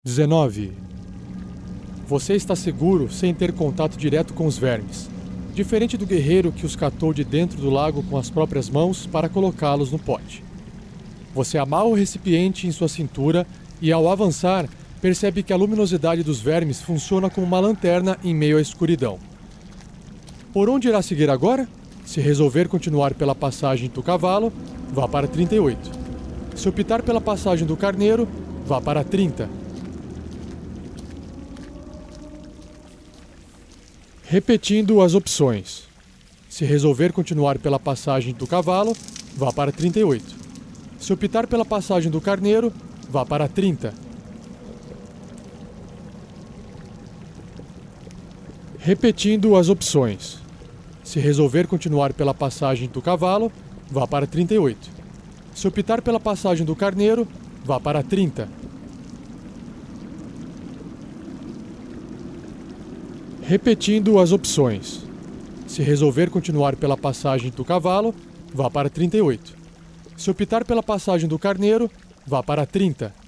19. Você está seguro sem ter contato direto com os vermes, diferente do guerreiro que os catou de dentro do lago com as próprias mãos para colocá-los no pote. Você amarra o recipiente em sua cintura e, ao avançar, percebe que a luminosidade dos vermes funciona como uma lanterna em meio à escuridão. Por onde irá seguir agora? Se resolver continuar pela passagem do cavalo, vá para 38. Se optar pela passagem do carneiro, vá para 30. Repetindo as opções. Se resolver continuar pela passagem do cavalo, vá para 38. Se optar pela passagem do carneiro, vá para 30. Repetindo as opções. Se resolver continuar pela passagem do cavalo, vá para 38. Se optar pela passagem do carneiro, vá para 30. Repetindo as opções. Se resolver continuar pela passagem do cavalo, vá para 38. Se optar pela passagem do carneiro, vá para 30.